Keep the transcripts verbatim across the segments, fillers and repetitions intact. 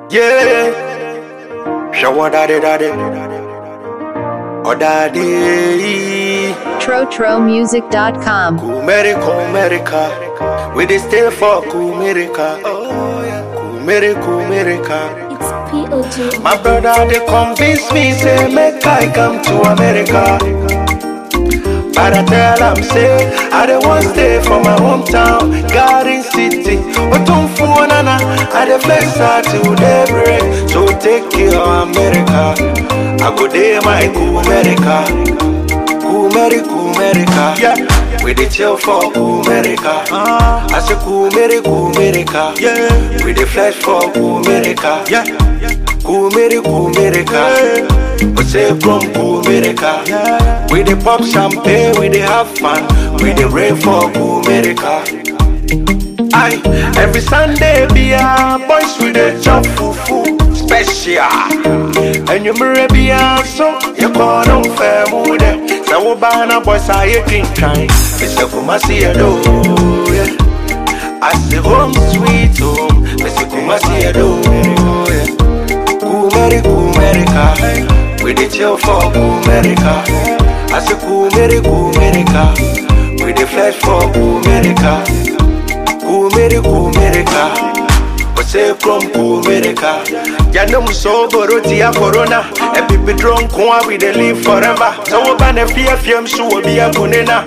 Yeah, show daddy daddy, oh daddy. Trotro Music dot com. Kumerica, America, we dey stay for Kumerica. Oh yeah, Kumerica, Kumerica. It's P O J. My brother they convince me say make I come to America. But I tell him say I don't want stay for my hometown, Garden City. But don't fool nana, I dey flex out to daybreak. So take care of America. I go there my Kumerica, Kumerica, Kumerica. Yeah, we dey chill for Kumerica. I say Kumerica, Kumerica. Yeah, we dey flex for Kumerica. Yeah, Kumerica, Kumerica. We say from Kumerica. We dey pop champagne, we dey have fun, we dey rain for Kumerica. Aye, every Sunday be a boys we dey chop fufu special. And you marry be a so you call on fair mood. Say we banana boys are you drink kind. Me say Kumasi Edo, yeah. I say home sweet home. Me say Kumasi Edo, yeah. Kumerica, Kumerica. We dey chill for Kumerica. I say Kumerica, Kumerica. We dey flex for Kumerica. Kumerica, Kumerica. We say from Kumerica. Ya know me so boroti a corona. And people drunk one we dey live forever. So we ban a fear fear so we be a bunena.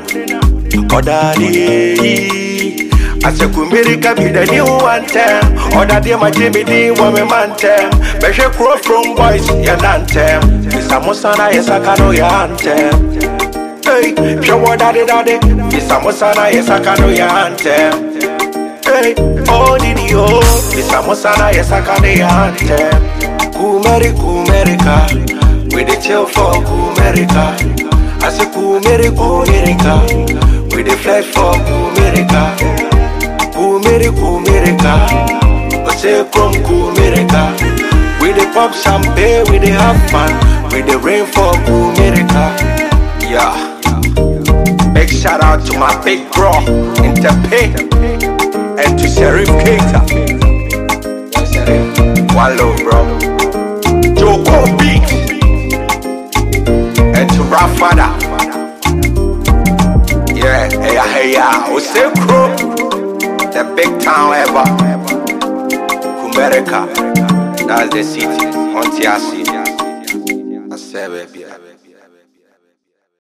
Kodadi. I say Kumerica be the new one time. Other day my Jimmy D want me man time. Beshe crow from boys ya nantem. Misa Musana yes I can know ya antem. Hey, show daddy daddy. Misa Musana yes I can know ya antem. Hey, oh didi oh. Misa Musana yes I can know ya antem. Kumerica, Kumerica. We dey chill for Kumerica. I say Kumerica, Kumerica. We dey flex for Kumerica. Kumerica, Kumerica. We say from Kumerica. We dey pop champagne, we dey have fun, we dey rain for Kumerica. Yeah. Big shout out to my big bro, Interpay, and to Sheriff Keita. One love, bro. Joko Beat, and to Rafada. Yeah, hey, hey, yeah. We say Crow, the big town ever. Kumerica. That's the city, Montiasi.